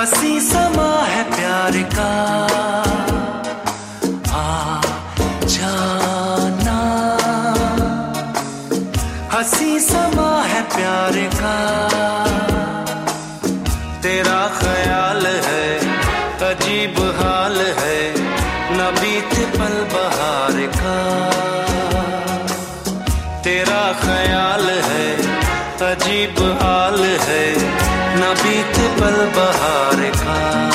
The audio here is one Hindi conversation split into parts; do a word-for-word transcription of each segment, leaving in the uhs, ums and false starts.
हंसी समा है प्यार का, आ जाना। हंसी समा है प्यार का, तेरा ख्याल है अजीब हाल है, न बीते पल बहार का। तेरा ख्याल है अजीब हाल है, न बीते पल बहार का।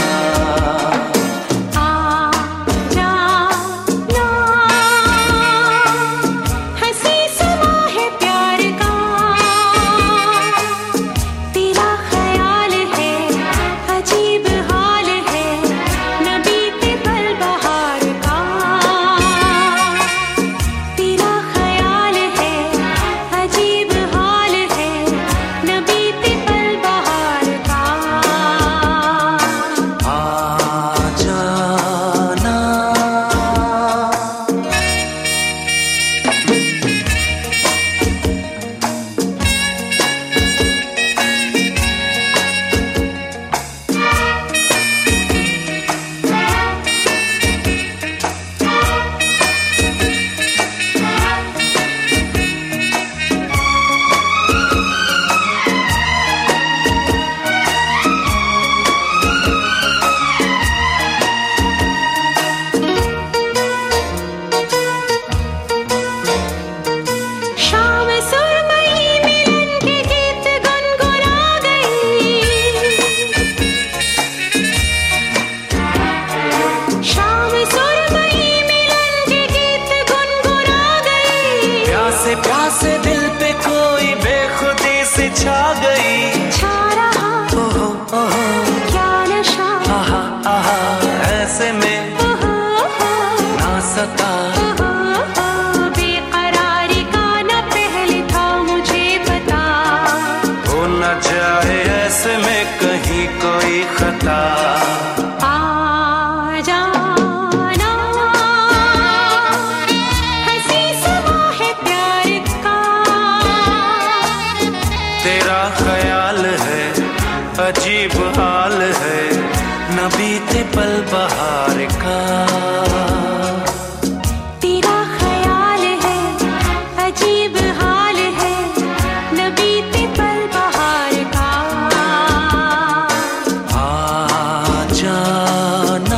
प्यासे दिल पे कोई बेखुदी से छा गई, छा रहा ओहो ओहो क्या नशा, आहा आहा ऐसे में ओहो ना सका। बेकरारी का न पहले था मुझे पता, हो न जाए ऐसे में कहीं कोई खता। तेरा ख्याल है अजीब हाल है, न बीते पल बहार का। तेरा ख्याल है अजीब हाल है, न बीते पल बहार का। आ जाना।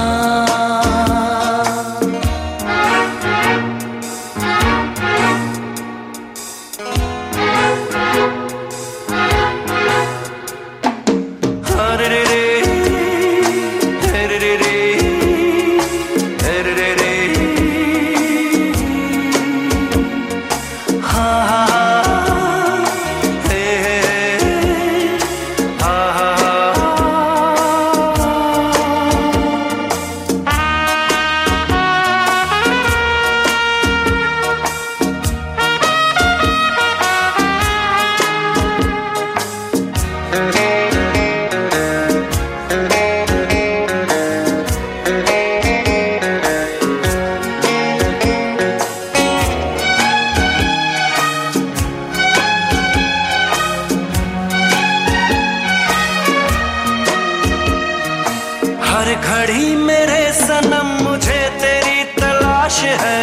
हर घड़ी मेरे सनम मुझे तेरी तलाश है,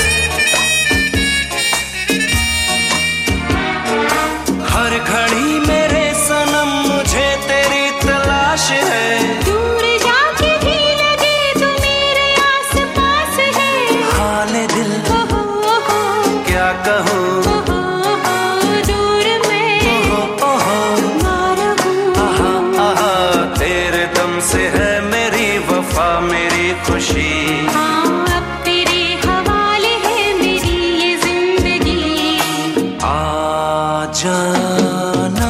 हर घड़ी मेरे सनम मुझे तेरी तलाश है। दूर जाके भी लगे तू मेरे आस पास है, हाल दिल ओहो ओहो क्या कहूँ, ओहो ओहो दूर मैं ओहो ओहो मारा हूँ। आहा आहा तेरे दम से है मेरी वफा मेरी खुशी। हाँ अब तेरे हवाले है मेरी ये जिंदगी। आ जाना।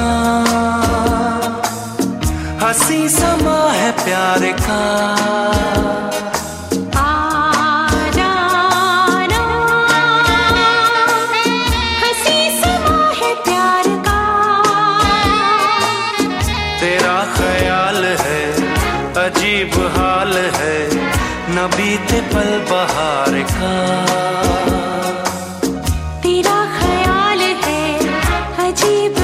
हंसी समा है प्यार का, आ जाना। हंसी समा है प्यार का, तेरा ख्याल है अजीब हाल है, न बीते पल बहार का। तेरा ख्याल है अजीब